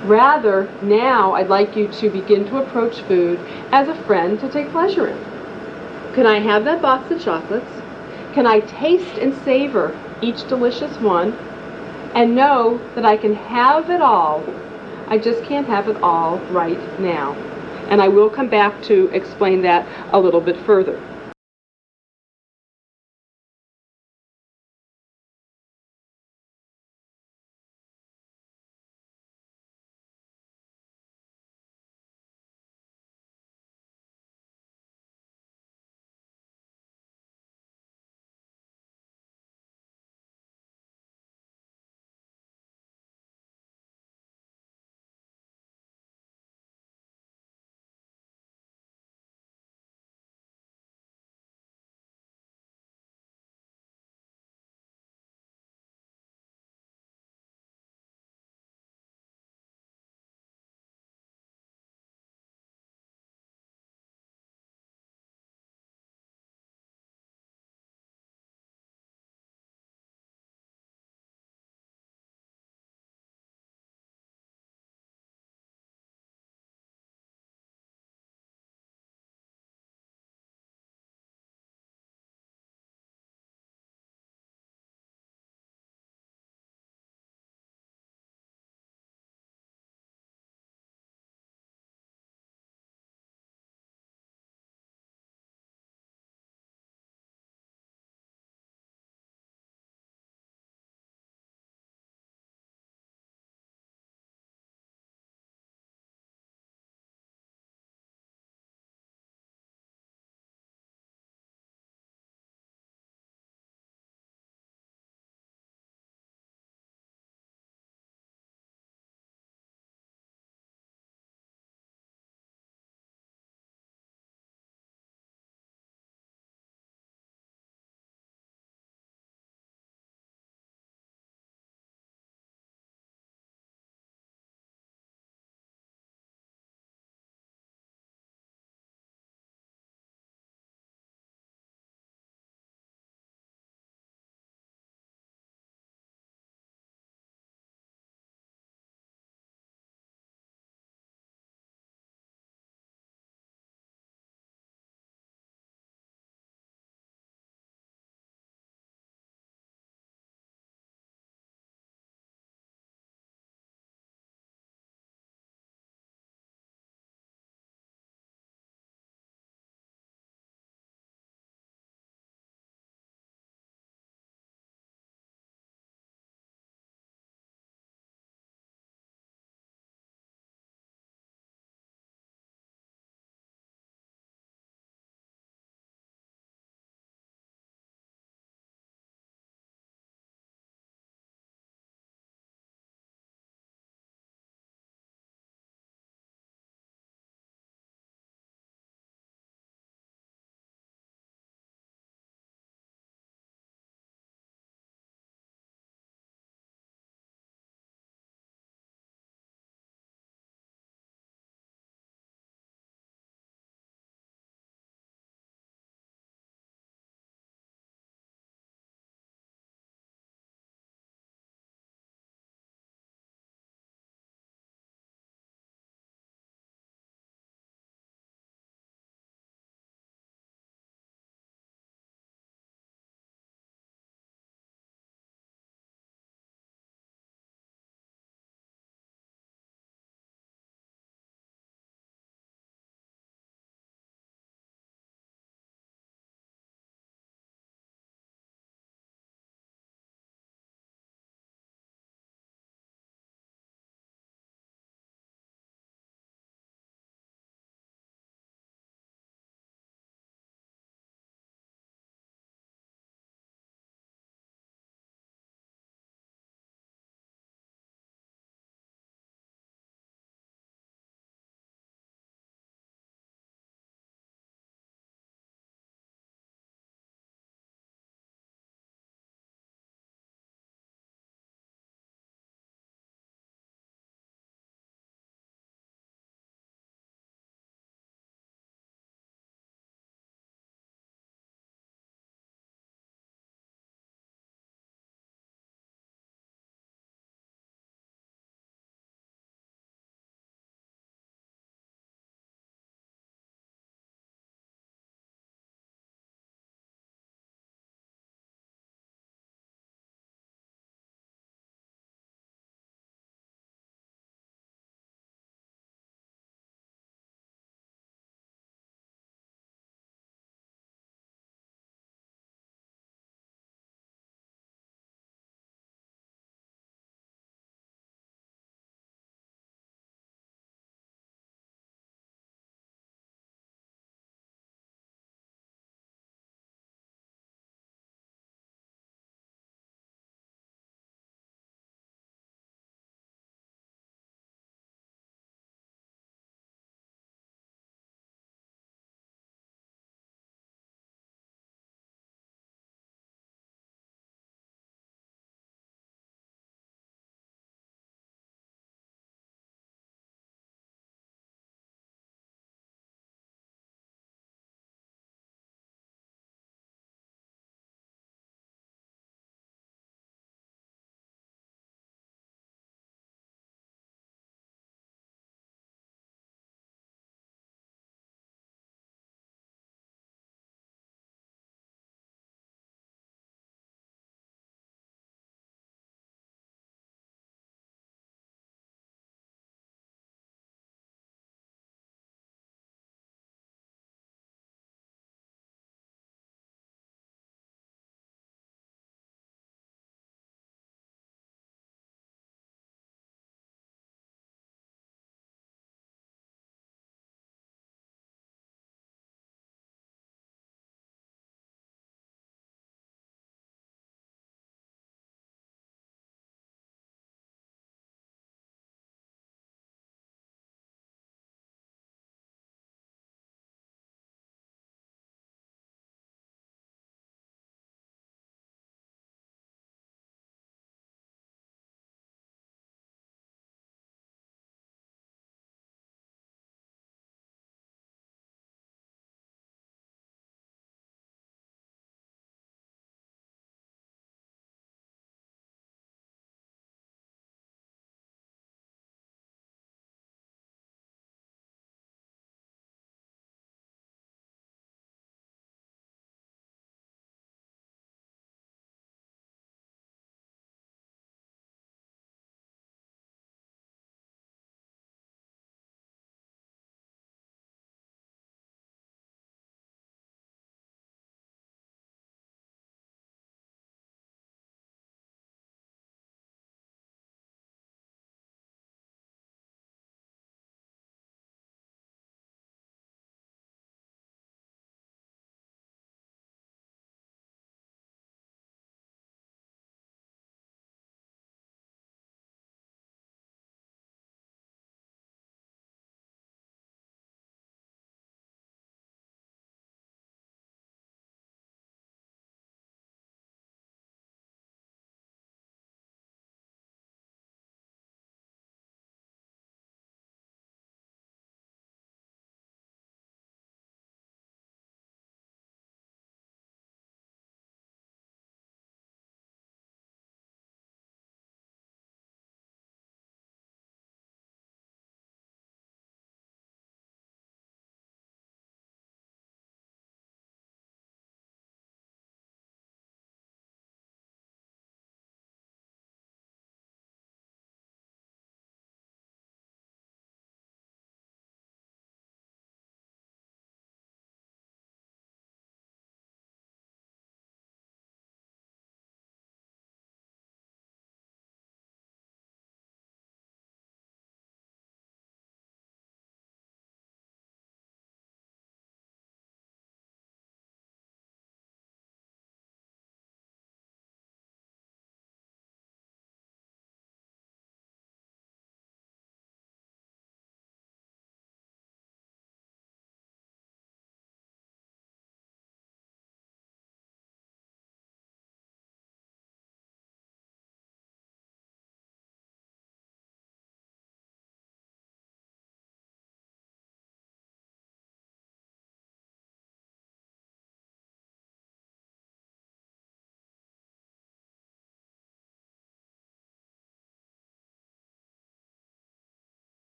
Rather, now I'd like you to begin to approach food as a friend to take pleasure in. Can I have that box of chocolates? Can I taste and savor each delicious one and know that I can have it all? I just can't have it all right now. And I will come back to explain that a little bit further.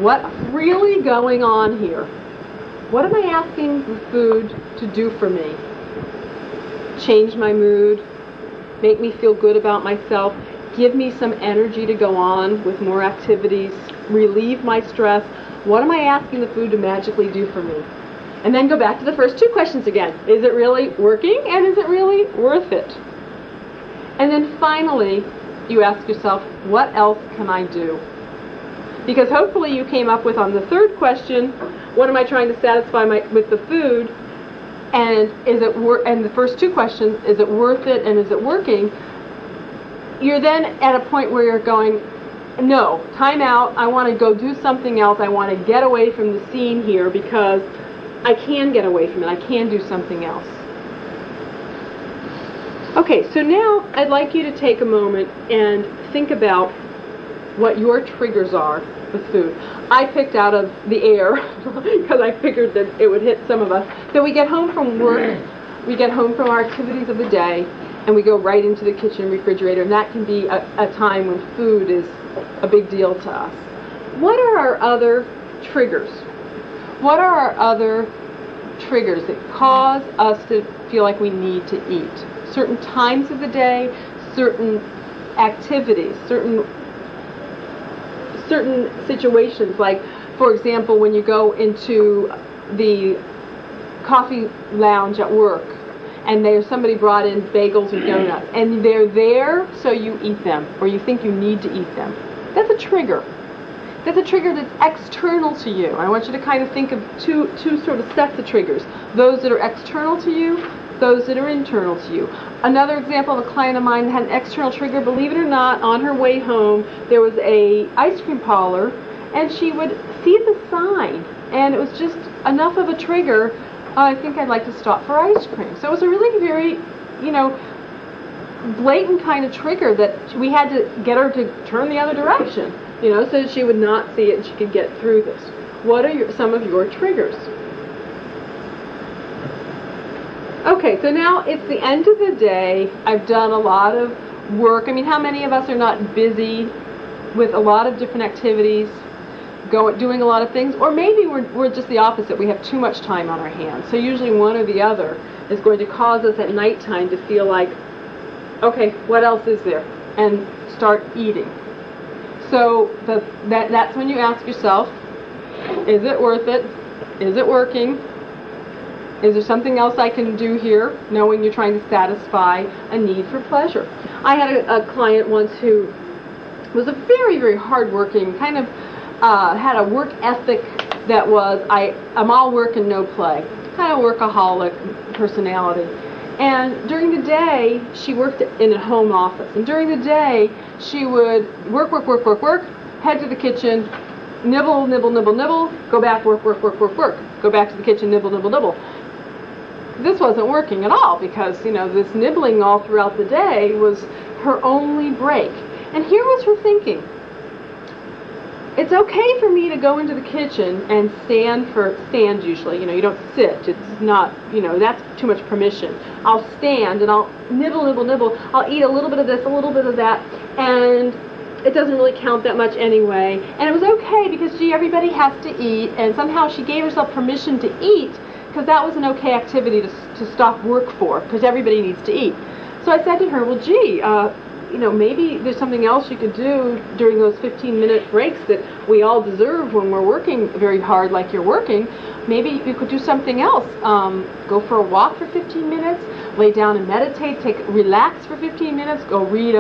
What's really going on here? What am I asking the food to do for me? Change my mood, make me feel good about myself, give me some energy to go on with more activities, relieve my stress. What am I asking the food to magically do for me? And then go back to the first two questions again. Is it really working, and is it really worth it? And then finally, you ask yourself, what else can I do? Because hopefully you came up with, on the third question, what am I trying to satisfy with the food? And and the first two questions, is it worth it and is it working? You're then at a point where you're going, no, time out, I want to go do something else. I want to get away from the scene here because I can get away from it. I can do something else. Okay, so now I'd like you to take a moment and think about what your triggers are with food. I picked out of the air because I figured that it would hit some of us. So we get home from work, we get home from our activities of the day, and we go right into the kitchen refrigerator, and that can be a time when food is a big deal to us. What are our other triggers? What are our other triggers that cause us to feel like we need to eat? Certain times of the day, certain activities, certain situations, like, for example, when you go into the coffee lounge at work and there's somebody brought in bagels or donuts and they're there so you eat them or you think you need to eat them. That's a trigger. That's a trigger that's external to you. I want you to kind of think of two sort of sets of triggers. Those that are external to you, those that are internal to you. Another example of a client of mine that had an external trigger, believe it or not, on her way home, there was a ice cream parlor, and she would see the sign, and it was just enough of a trigger, I think I'd like to stop for ice cream. So it was a really very, blatant kind of trigger that we had to get her to turn the other direction, so that she would not see it and she could get through this. What are some of your triggers? Okay, so now it's the end of the day. I've done a lot of work. I mean, how many of us are not busy with a lot of different activities, doing a lot of things? Or maybe we're just the opposite. We have too much time on our hands. So usually one or the other is going to cause us at nighttime to feel like, okay, what else is there? And start eating. So that's when you ask yourself, is it worth it? Is it working? Is there something else I can do here, knowing you're trying to satisfy a need for pleasure? I had a client once who was a very, very hardworking, kind of had a work ethic that was, I'm all work and no play, kind of workaholic personality. And during the day, she worked in a home office. And during the day, she would work, head to the kitchen, nibble, nibble, nibble, nibble, go back, work, go back to the kitchen, nibble, nibble, nibble. This wasn't working at all because, this nibbling all throughout the day was her only break. And here was her thinking. It's okay for me to go into the kitchen and stand usually. You don't sit. It's not, that's too much permission. I'll stand and I'll nibble, nibble, nibble. I'll eat a little bit of this, a little bit of that, and it doesn't really count that much anyway. And it was okay because, everybody has to eat, and somehow she gave herself permission to eat because that was an okay activity to stop work for, because everybody needs to eat. So I said to her, well, gee, maybe there's something else you could do during those 15-minute breaks that we all deserve when we're working very hard like you're working. Maybe you could do something else. Go for a walk for 15 minutes, lay down and meditate, relax for 15 minutes, go read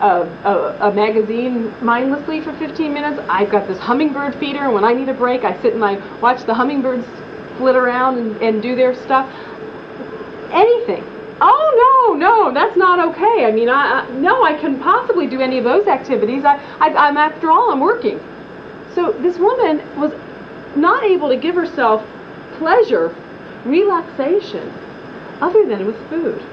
a magazine mindlessly for 15 minutes. I've got this hummingbird feeder, and when I need a break, I sit and I watch the hummingbirds flit around and do their stuff. Anything. Oh, no, that's not okay. I mean, I couldn't possibly do any of those activities. I'm after all, I'm working. So this woman was not able to give herself pleasure, relaxation, other than with food.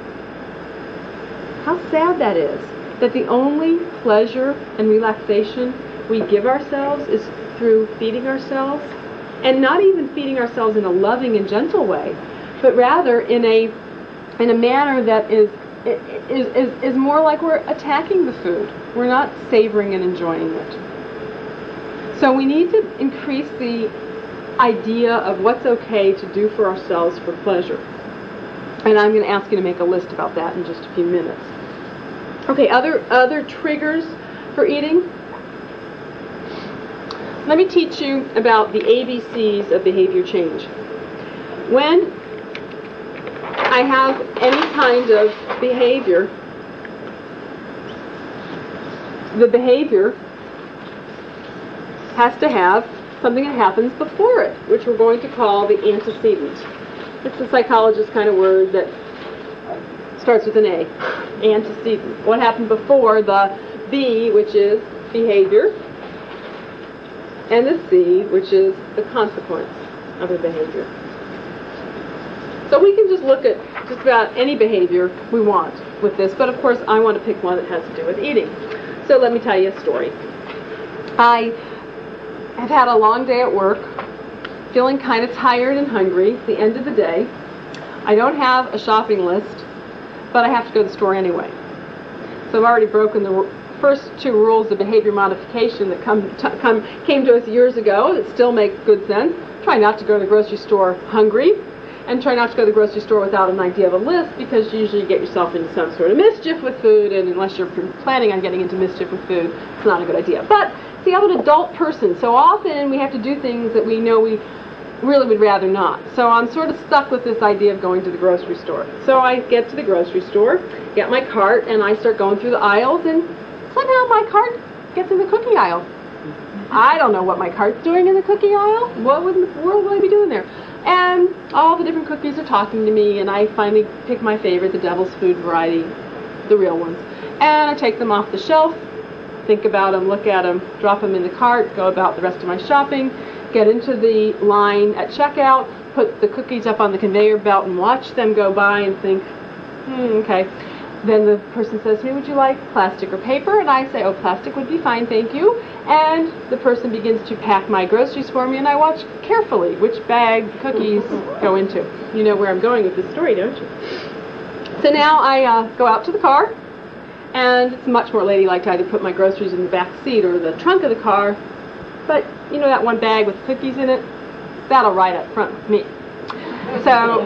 How sad that is, that the only pleasure and relaxation we give ourselves is through feeding ourselves, and not even feeding ourselves in a loving and gentle way, but rather in a manner that is more like we're attacking the food. We're not savoring and enjoying it. So we need to increase the idea of what's okay to do for ourselves for pleasure. And I'm going to ask you to make a list about that in just a few minutes. Okay, other triggers for eating. Let me teach you about the ABCs of behavior change. When I have any kind of behavior, the behavior has to have something that happens before it, which we're going to call the antecedent. It's a psychologist kind of word that starts with an A, antecedent. What happened before the B, which is behavior, and the C, which is the consequence of the behavior. So we can just look at just about any behavior we want with this, but of course I want to pick one that has to do with eating. So let me tell you a story. I have had a long day at work, feeling kind of tired and hungry at the end of the day. I don't have a shopping list, but I have to go to the store anyway. So I've already broken the first two rules of behavior modification that came to us years ago that still make good sense. Try not to go to the grocery store hungry, and try not to go to the grocery store without an idea of a list, because usually you get yourself into some sort of mischief with food, and unless you're planning on getting into mischief with food, it's not a good idea. But see, I'm an adult person, so often we have to do things that we know we really would rather not. So I'm sort of stuck with this idea of going to the grocery store. So I get to the grocery store, get my cart, and I start going through the aisles, and somehow my cart gets in the cookie aisle. I don't know what my cart's doing in the cookie aisle. What in the world would I be doing there? And all the different cookies are talking to me, and I finally pick my favorite, the Devil's Food variety, the real ones. And I take them off the shelf, think about them, look at them, drop them in the cart, go about the rest of my shopping, get into the line at checkout, put the cookies up on the conveyor belt and watch them go by and think, okay. Then the person says to me, would you like plastic or paper? And I say, oh, plastic would be fine, thank you. And the person begins to pack my groceries for me, and I watch carefully which bag the cookies go into. You know where I'm going with this story, don't you? So now I go out to the car, and it's much more ladylike to either put my groceries in the back seat or the trunk of the car. But you know that one bag with cookies in it? That'll ride up front with me. So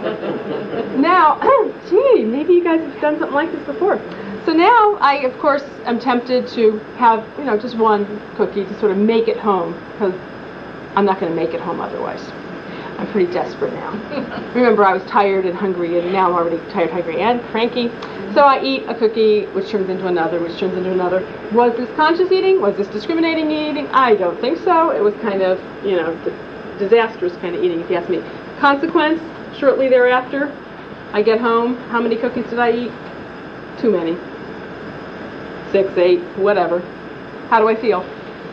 now, gee, maybe you guys have done something like this before. So now I, of course, am tempted to have, just one cookie to sort of make it home, because I'm not going to make it home otherwise. I'm pretty desperate now. Remember, I was tired and hungry, and now I'm already tired, hungry, and cranky. So I eat a cookie, which turns into another, which turns into another. Was this conscious eating? Was this discriminating eating? I don't think so. It was kind of, disastrous kind of eating, if you ask me. Consequence, shortly thereafter, I get home. How many cookies did I eat? Too many. 6, 8, whatever. How do I feel?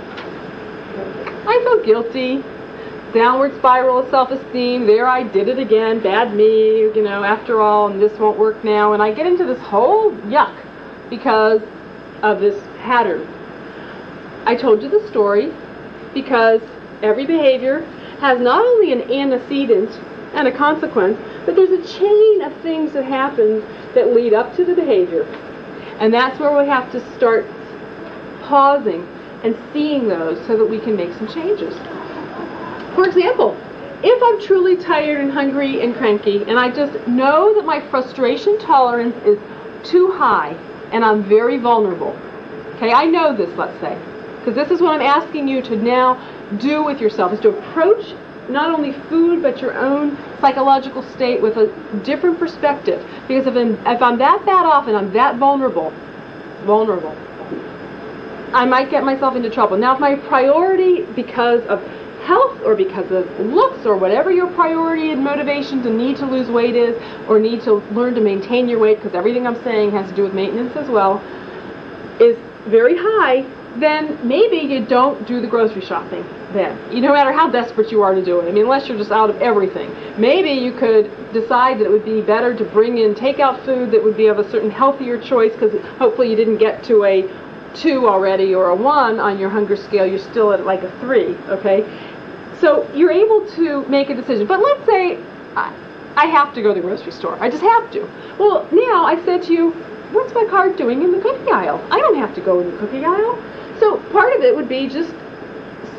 I feel guilty. Downward spiral of self-esteem. There, I did it again. Bad me, after all, and this won't work now. And I get into this whole yuck because of this pattern. I told you the story because every behavior has not only an antecedent and a consequence, but there's a chain of things that happen that lead up to the behavior. And that's where we have to start pausing and seeing those so that we can make some changes. For example, if I'm truly tired and hungry and cranky, and I just know that my frustration tolerance is too high, and I'm very vulnerable. Okay, I know this, let's say, because this is what I'm asking you to now do with yourself, is to approach not only food, but your own psychological state with a different perspective. Because if I'm that bad off and I'm that vulnerable, I might get myself into trouble. Now, if my priority, because of health or because of looks or whatever your priority and motivation to need to lose weight is, or need to learn to maintain your weight, because everything I'm saying has to do with maintenance as well, is very high, then maybe you don't do the grocery shopping then. No matter how desperate you are to do it. Unless you're just out of everything. Maybe you could decide that it would be better to bring in takeout food that would be of a certain healthier choice, because hopefully you didn't get to a 2 already or a 1 on your hunger scale. You're still at like a 3, okay? So you're able to make a decision. But let's say I have to go to the grocery store. I just have to. Well, now I said to you, what's my cart doing in the cookie aisle? I don't have to go in the cookie aisle. So part of it would be just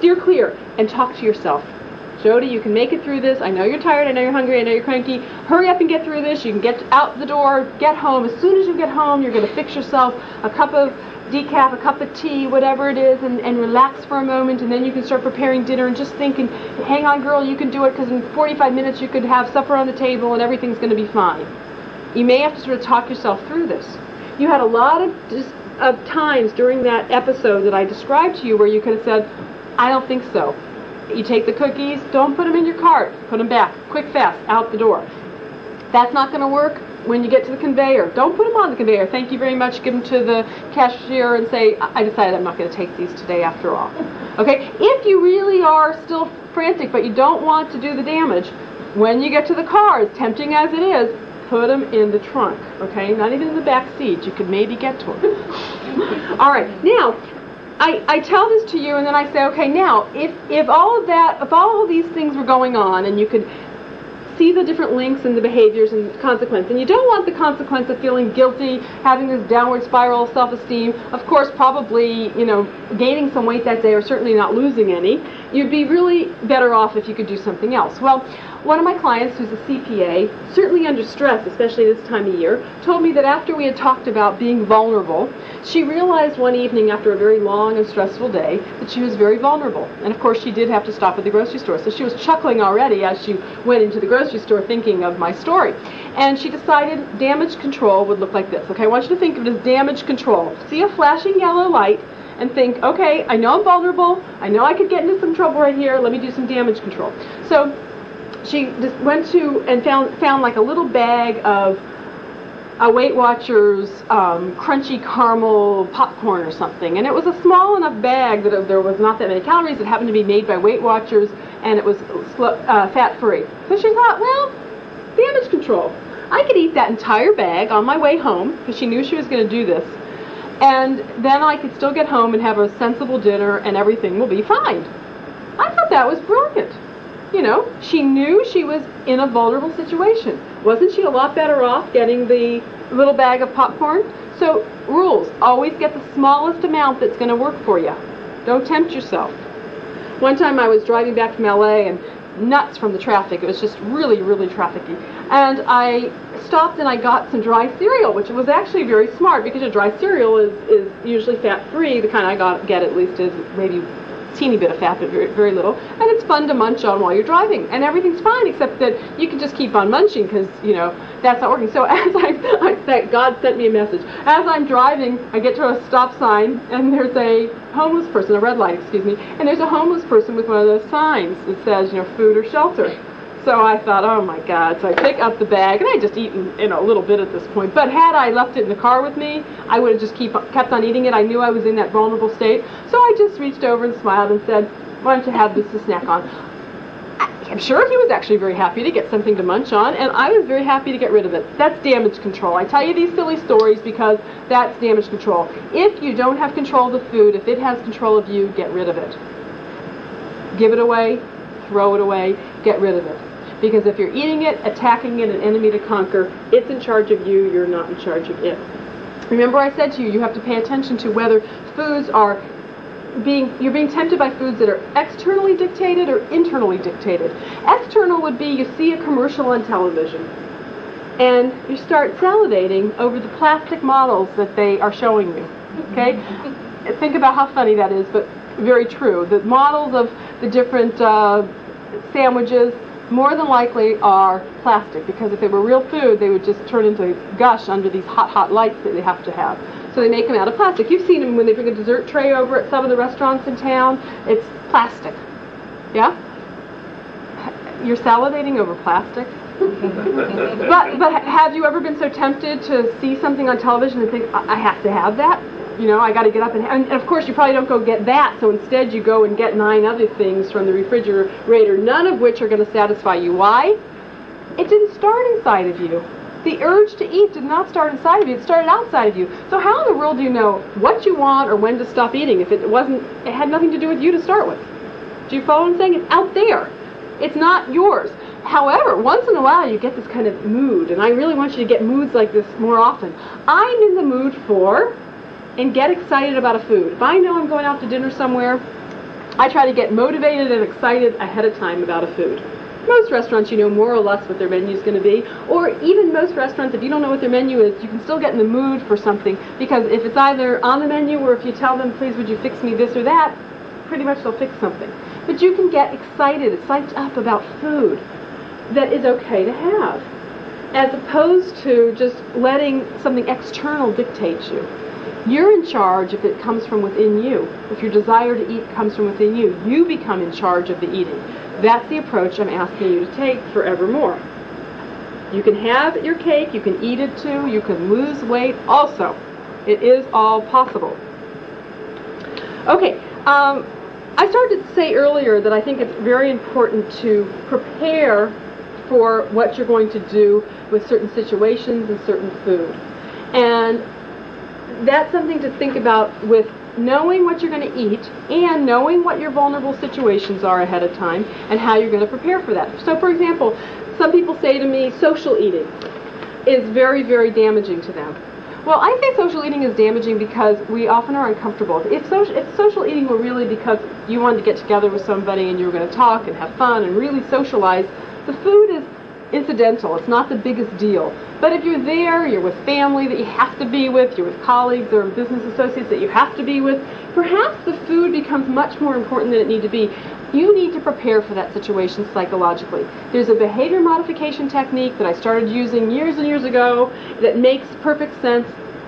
steer clear and talk to yourself. Jody, you can make it through this. I know you're tired. I know you're hungry. I know you're cranky. Hurry up and get through this. You can get out the door, get home. As soon as you get home, you're going to fix yourself a cup of decaf, a cup of tea, whatever it is, and relax for a moment, and then you can start preparing dinner and just think, and hang on, girl, you can do it, because in 45 minutes you could have supper on the table and everything's going to be fine. You may have to sort of talk yourself through this. You had a lot of times during that episode that I described to you where you could have said, I don't think so. You take the cookies, don't put them in your cart, put them back, quick, fast, out the door. That's not going to work. When you get to the conveyor, don't put them on the conveyor. Thank you very much. Give them to the cashier and say, I decided I'm not going to take these today after all. Okay? If you really are still frantic, but you don't want to do the damage, when you get to the car, as tempting as it is, put them in the trunk. Okay? Not even in the back seat. You could maybe get to them. All right. Now, I tell this to you, and then I say, okay, now, if all of these things were going on, and you could see the different links and the behaviors and the consequence, and you don't want the consequence of feeling guilty, having this downward spiral of self-esteem, of course, probably, gaining some weight that day or certainly not losing any, you'd be really better off if you could do something else. Well, one of my clients, who's a CPA, certainly under stress, especially this time of year, told me that after we had talked about being vulnerable, she realized one evening after a very long and stressful day that she was very vulnerable. And of course she did have to stop at the grocery store. So she was chuckling already as she went into the grocery store thinking of my story. And she decided damage control would look like this. Okay, I want you to think of it as damage control. See a flashing yellow light and think, okay, I know I'm vulnerable. I know I could get into some trouble right here. Let me do some damage control. So she just went to and found like a little bag of a Weight Watchers crunchy caramel popcorn or something, and it was a small enough bag that there was not that many calories. It happened to be made by Weight Watchers, and it was fat-free. So she thought, well, damage control. I could eat that entire bag on my way home, because she knew she was going to do this, and then I could still get home and have a sensible dinner, and everything will be fine. I thought that was brilliant. She knew she was in a vulnerable situation. Wasn't she a lot better off getting the little bag of popcorn? So, rules. Always get the smallest amount that's going to work for you. Don't tempt yourself. One time I was driving back from LA and nuts from the traffic. It was just really, really trafficy. And I stopped and I got some dry cereal, which was actually very smart because dry cereal is usually fat-free. The kind I get at least is maybe teeny bit of fat, but very, very little, and it's fun to munch on while you're driving, and everything's fine except that you can just keep on munching because that's not working. So as God sent me a message. As I'm driving, I get to a stop sign, and there's a homeless person, a red light, excuse me, and there's a homeless person with one of those signs that says, food or shelter. So I thought, oh my God. So I pick up the bag, and I had just eaten a little bit at this point. But had I left it in the car with me, I would have just kept on eating it. I knew I was in that vulnerable state. So I just reached over and smiled and said, why don't you have this to snack on? I'm sure he was actually very happy to get something to munch on, and I was very happy to get rid of it. That's damage control. I tell you these silly stories because that's damage control. If you don't have control of the food, if it has control of you, get rid of it. Give it away, throw it away, get rid of it. Because if you're eating it, attacking it, an enemy to conquer, it's in charge of you, you're not in charge of it. Remember I said to you, you have to pay attention to whether foods are you're being tempted by foods that are externally dictated or internally dictated. External would be you see a commercial on television and you start salivating over the plastic models that they are showing you. Okay? Think about how funny that is, but very true. The models of the different sandwiches more than likely are plastic, because if they were real food, they would just turn into gush under these hot, hot lights that they have to have. So they make them out of plastic. You've seen them when they bring a dessert tray over at some of the restaurants in town. It's plastic. Yeah? You're salivating over plastic? but have you ever been so tempted to see something on television and think, I have to have that? I got to get up and of course you probably don't go get that, so instead you go and get 9 other things from the refrigerator, none of which are going to satisfy you. Why? It didn't start inside of you. The urge to eat did not start inside of you, it started outside of you. So how in the world do you know what you want or when to stop eating if it had nothing to do with you to start with? Do you follow what I'm saying? It's out there. It's not yours. However, once in a while you get this kind of mood, and I really want you to get moods like this more often. I'm in the mood for, and get excited about a food. If I know I'm going out to dinner somewhere, I try to get motivated and excited ahead of time about a food. Most restaurants, you know more or less what their menu is going to be, or even most restaurants, if you don't know what their menu is, you can still get in the mood for something, because if it's either on the menu or if you tell them, please would you fix me this or that, pretty much they'll fix something. But you can get excited, psyched up about food that is okay to have, as opposed to just letting something external dictate you. You're in charge if it comes from within you. If your desire to eat comes from within you, you become in charge of the eating. That's the approach I'm asking you to take forevermore. You can have your cake, you can eat it too, you can lose weight also. It is all possible. Okay, I started to say earlier that I think it's very important to prepare for what you're going to do with certain situations and certain food. And that's something to think about with knowing what you're going to eat and knowing what your vulnerable situations are ahead of time and how you're going to prepare for that. So, for example, some people say to me social eating is very, very damaging to them. Well, I say social eating is damaging because we often are uncomfortable. If social eating were really because you wanted to get together with somebody and you were going to talk and have fun and really socialize, the food is incidental. It's not the biggest deal. But if you're there, you're with family that you have to be with, you're with colleagues or business associates that you have to be with, perhaps the food becomes much more important than it needs to be. You need to prepare for that situation psychologically. There's a behavior modification technique that I started using years and years ago that makes perfect sense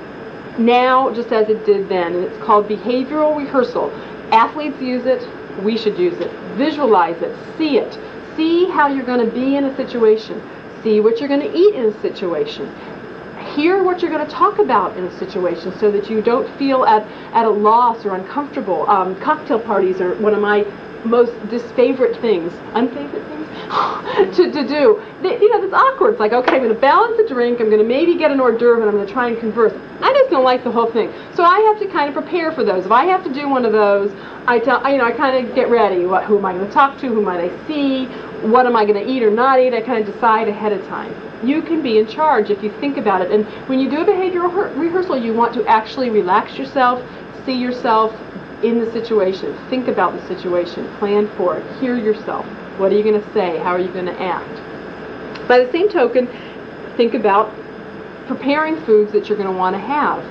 now just as it did then, and it's called behavioral rehearsal. Athletes use it, we should use it. Visualize it, see it. See how you're going to be in a situation. See what you're going to eat in a situation. Hear what you're going to talk about in a situation so that you don't feel at a loss or uncomfortable. Cocktail parties are one of my most disfavorite things, unfavorite things, to do. It's awkward. It's like, okay, I'm going to balance the drink, I'm going to maybe get an hors d'oeuvre, and I'm going to try and converse. I just don't like the whole thing. So I have to kind of prepare for those. If I have to do one of those, I kind of get ready. Who am I going to talk to? Who might I see? What am I going to eat or not eat? I kind of decide ahead of time. You can be in charge if you think about it. And when you do a behavioral rehearsal, you want to actually relax yourself, see yourself in the situation, think about the situation, plan for it, hear yourself. What are you going to say? How are you going to act? By the same token, think about preparing foods that you're going to want to have.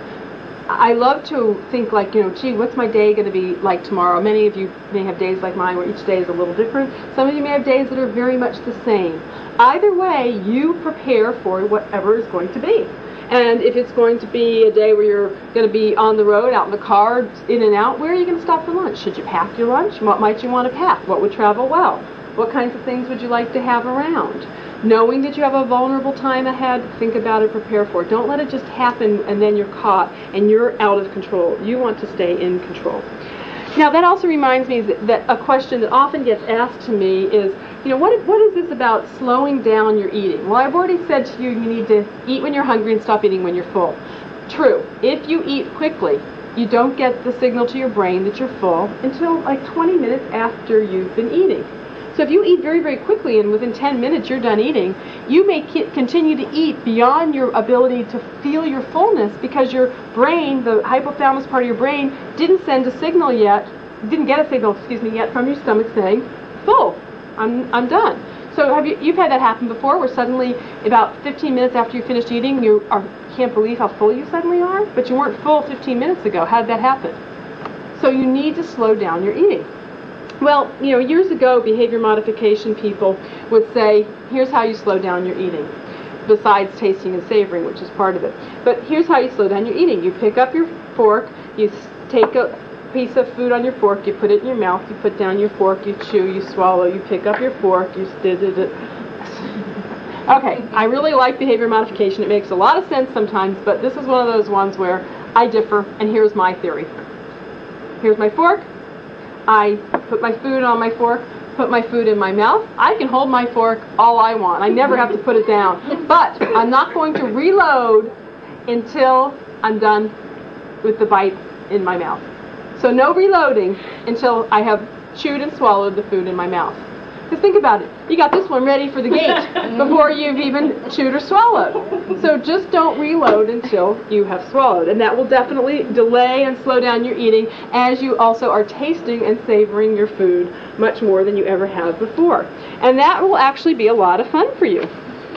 I love to think like, gee, what's my day going to be like tomorrow? Many of you may have days like mine where each day is a little different. Some of you may have days that are very much the same. Either way, you prepare for whatever is going to be. And if it's going to be a day where you're going to be on the road, out in the car, in and out, where are you going to stop for lunch? Should you pack your lunch? What might you want to pack? What would travel well? What kinds of things would you like to have around? Knowing that you have a vulnerable time ahead, think about it, prepare for it. Don't let it just happen and then you're caught and you're out of control. You want to stay in control. Now that also reminds me that a question that often gets asked to me is, what is this about slowing down your eating? Well, I've already said to you, you need to eat when you're hungry and stop eating when you're full. True. If you eat quickly, you don't get the signal to your brain that you're full until like 20 minutes after you've been eating. So if you eat very, very quickly and within 10 minutes you're done eating, you may continue to eat beyond your ability to feel your fullness because your brain, the hypothalamus part of your brain, didn't get a signal yet from your stomach saying, full, I'm done. So you've had that happen before where suddenly about 15 minutes after you finished eating, you can't believe how full you suddenly are, but you weren't full 15 minutes ago. How did that happen? So you need to slow down your eating. Well, years ago, behavior modification people would say, here's how you slow down your eating, besides tasting and savoring, which is part of it. But here's how you slow down your eating. You pick up your fork, you take a piece of food on your fork, you put it in your mouth, you put down your fork, you chew, you swallow, you pick up your fork, you Okay, I really like behavior modification. It makes a lot of sense sometimes, but this is one of those ones where I differ, and here's my theory. Here's my fork. I put my food on my fork, put my food in my mouth. I can hold my fork all I want. I never have to put it down. But I'm not going to reload until I'm done with the bite in my mouth. So no reloading until I have chewed and swallowed the food in my mouth. Because think about it, you got this one ready for the gate before you've even chewed or swallowed. So just don't reload until you have swallowed. And that will definitely delay and slow down your eating, as you also are tasting and savoring your food much more than you ever have before. And that will actually be a lot of fun for you.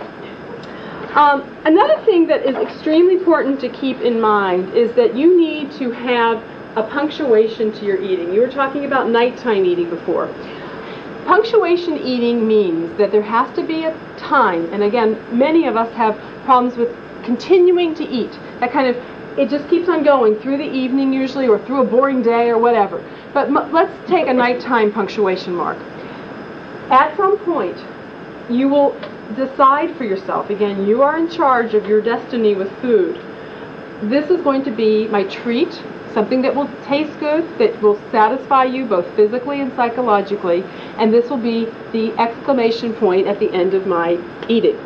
Another thing that is extremely important to keep in mind is that you need to have a punctuation to your eating. You were talking about nighttime eating before. Punctuation eating means that there has to be a time, and again, many of us have problems with continuing to eat. That kind of, it just keeps on going through the evening usually, or through a boring day or whatever. But let's take a nighttime punctuation mark. At some point, you will decide for yourself, again, you are in charge of your destiny with food. This is going to be my treat, something that will taste good, that will satisfy you both physically and psychologically, and this will be the exclamation point at the end of my eating.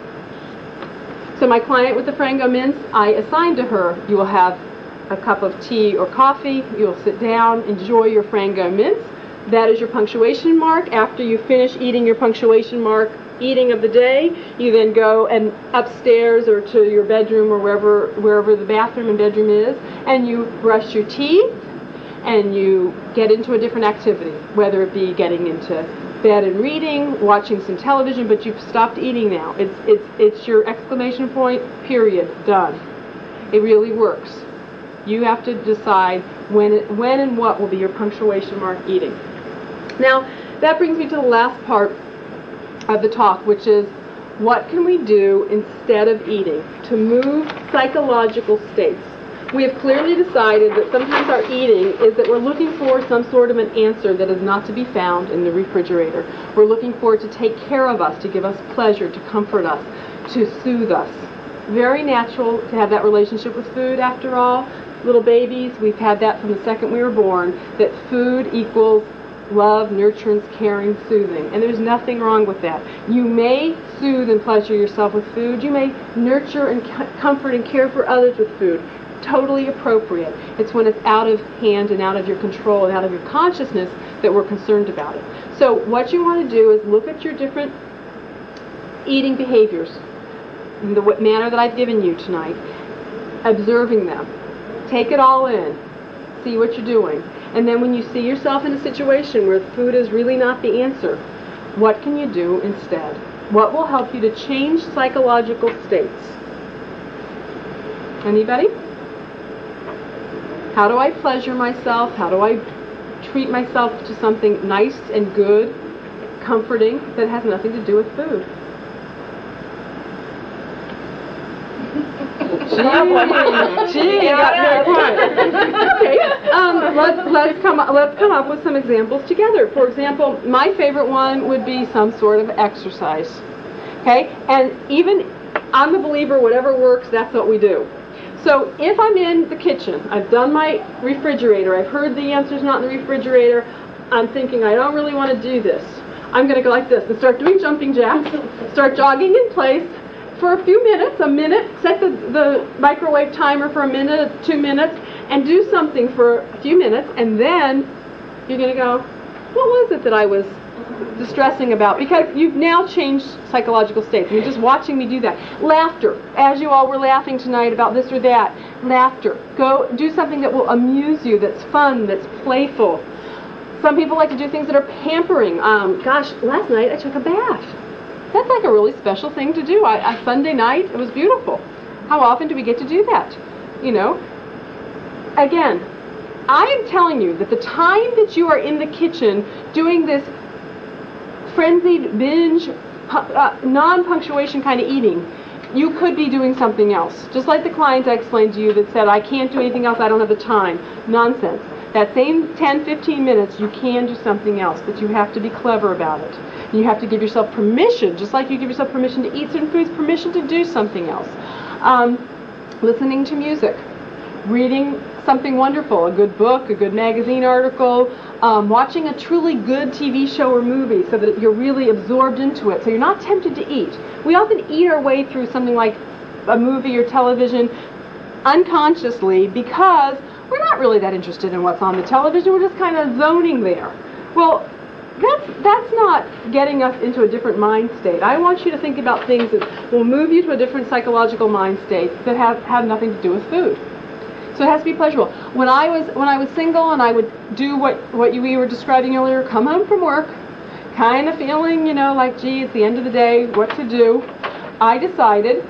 So my client with the Frango mince, I assigned to her, you will have a cup of tea or coffee, you'll sit down, enjoy your Frango mince. That is your punctuation mark. After you finish eating your punctuation mark eating of the day, you then go and upstairs or to your bedroom or wherever the bathroom and bedroom is, and you brush your teeth and you get into a different activity, whether it be getting into bed and reading, watching some television, but you've stopped eating now. It's your exclamation point, period, done. It really works. You have to decide when and what will be your punctuation mark eating. Now, that brings me to the last part of the talk, which is what can we do instead of eating to move psychological states? We have clearly decided that sometimes our eating is that we're looking for some sort of an answer that is not to be found in the refrigerator. We're looking for it to take care of us, to give us pleasure, to comfort us, to soothe us. Very natural to have that relationship with food, after all. Little babies, we've had that from the second we were born, that food equals love, nurturance, caring, soothing. And there's nothing wrong with that. You may soothe and pleasure yourself with food. You may nurture and comfort and care for others with food. Totally appropriate. It's when it's out of hand and out of your control and out of your consciousness that we're concerned about it. So what you want to do is look at your different eating behaviors in the manner that I've given you tonight, observing them. Take it all in. See what you're doing. And then when you see yourself in a situation where food is really not the answer, what can you do instead? What will help you to change psychological states? Anybody? How do I pleasure myself? How do I treat myself to something nice and good, comforting, that has nothing to do with food? Gee, got very quiet. Okay, let's come up with some examples together. For example, my favorite one would be some sort of exercise. Okay, and even I'm a believer, whatever works, that's what we do. So if I'm in the kitchen, I've done my refrigerator, I've heard the answer's not in the refrigerator, I'm thinking I don't really want to do this. I'm going to go like this and start doing jumping jacks, start jogging in place for a few minutes, a minute, set the microwave timer for a minute, 2 minutes, and do something for a few minutes, and then you're going to go, what was it that I was distressing about? Because you've now changed psychological states. You're just watching me do that. Laughter, as you all were laughing tonight about this or that, laughter. Go do something that will amuse you, that's fun, that's playful. Some people like to do things that are pampering. Gosh, last night I took a bath. That's like a really special thing to do. Sunday night, it was beautiful. How often do we get to do that? You know? Again, I am telling you that the time that you are in the kitchen doing this frenzied binge, non-punctuation kind of eating, you could be doing something else. Just like the client I explained to you that said, I can't do anything else, I don't have the time. Nonsense. That same 10, 15 minutes, you can do something else, but you have to be clever about it. You have to give yourself permission, just like you give yourself permission to eat certain foods, permission to do something else. Listening to music, reading something wonderful, a good book, a good magazine article, watching a truly good TV show or movie so that you're really absorbed into it, so you're not tempted to eat. We often eat our way through something like a movie or television unconsciously because we're not really that interested in what's on the television. We're just kind of zoning there. Well, that's not getting us into a different mind state. I want you to think about things that will move you to a different psychological mind state that have nothing to do with food. So it has to be pleasurable. When I was single and I would do what we were describing earlier, come home from work, kind of feeling, like, gee, it's the end of the day, what to do, I decided,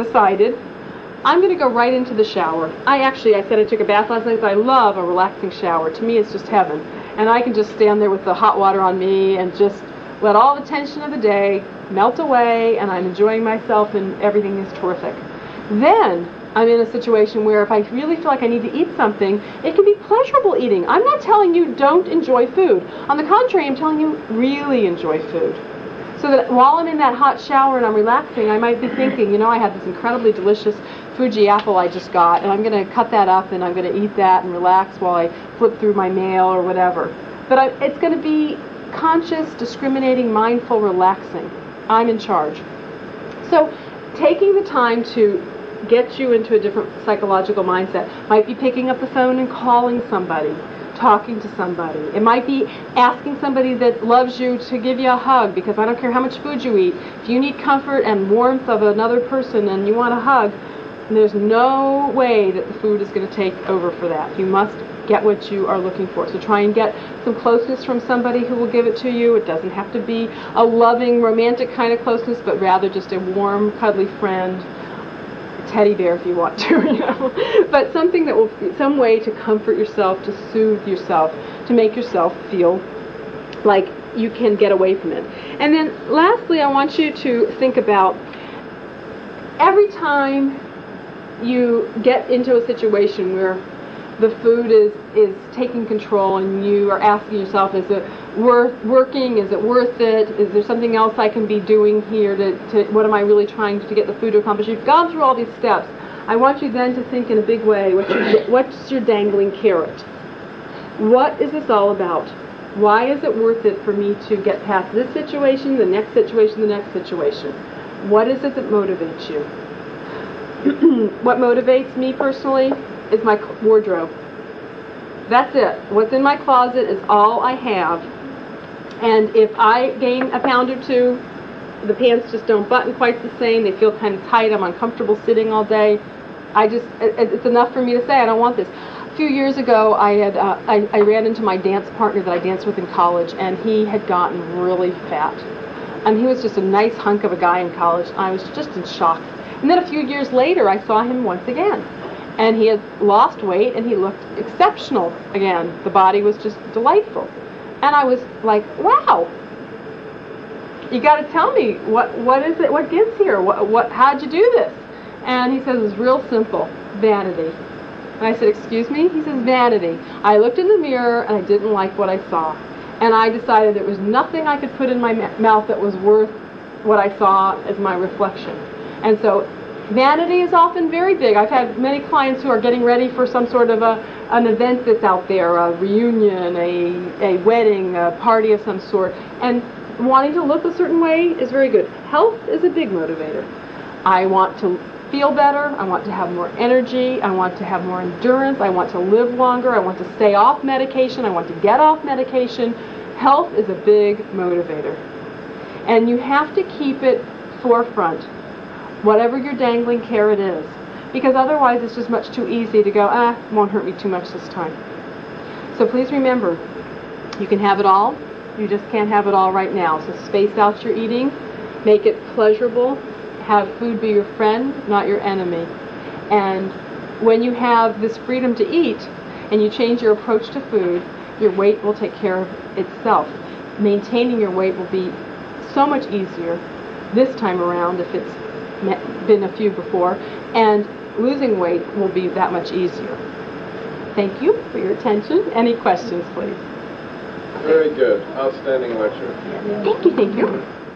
I'm going to go right into the shower. I said I took a bath last night, but I love a relaxing shower. To me, it's just heaven. And I can just stand there with the hot water on me and just let all the tension of the day melt away, and I'm enjoying myself, and everything is terrific. Then I'm in a situation where if I really feel like I need to eat something, it can be pleasurable eating. I'm not telling you don't enjoy food. On the contrary, I'm telling you really enjoy food. So that while I'm in that hot shower and I'm relaxing, I might be thinking, I had this incredibly delicious Fuji apple I just got, and I'm going to cut that up and I'm going to eat that and relax while I flip through my mail or whatever. But it's going to be conscious, discriminating, mindful, relaxing. I'm in charge. So taking the time to get you into a different psychological mindset might be picking up the phone and calling somebody, talking to somebody. It might be asking somebody that loves you to give you a hug, because I don't care how much food you eat. If you need comfort and warmth of another person and you want a hug, there's no way that the food is going to take over for that. You must get what you are looking for. So try and get some closeness from somebody who will give it to you. It doesn't have to be a loving, romantic kind of closeness, but rather just a warm, cuddly friend, a teddy bear if you want to, But something that will, some way to comfort yourself, to soothe yourself, to make yourself feel like you can get away from it. And then lastly, I want you to think about every time you get into a situation where the food is taking control and you are asking yourself, is it worth working? Is it worth it? Is there something else I can be doing here to what am I really trying to get the food to accomplish? You've gone through all these steps. I want you then to think in a big way, what's your dangling carrot? What is this all about? Why is it worth it for me to get past this situation, the next situation, the next situation? What is it that motivates you? What motivates me personally is my wardrobe. That's it. What's in my closet is all I have. And if I gain a pound or two, the pants just don't button quite the same. They feel kind of tight. I'm uncomfortable sitting all day. It's enough for me to say I don't want this. A few years ago, I ran into my dance partner that I danced with in college, and he had gotten really fat. And he was just a nice hunk of a guy in college. I was just in shock. And then a few years later, I saw him once again. And he had lost weight, and he looked exceptional again. The body was just delightful. And I was like, wow, you got to tell me, what is it, what gives here? How'd you do this? And he says, it's real simple, vanity. And I said, excuse me? He says, vanity. I looked in the mirror, and I didn't like what I saw. And I decided there was nothing I could put in my mouth that was worth what I saw as my reflection. And so vanity is often very big. I've had many clients who are getting ready for some sort of an event that's out there, a reunion, a wedding, a party of some sort, and wanting to look a certain way is very good. Health is a big motivator. I want to feel better. I want to have more energy. I want to have more endurance. I want to live longer. I want to stay off medication. I want to get off medication. Health is a big motivator. And you have to keep it forefront, whatever your dangling carrot is, because otherwise it's just much too easy to go, it won't hurt me too much this time. So please remember, you can have it all, you just can't have it all right now. So space out your eating, make it pleasurable, have food be your friend, not your enemy. And when you have this freedom to eat, and you change your approach to food, your weight will take care of itself. Maintaining your weight will be so much easier this time around if it's been a few before, and losing weight will be that much easier. Thank you for your attention. Any questions, please? Very good. Outstanding lecture. Thank you.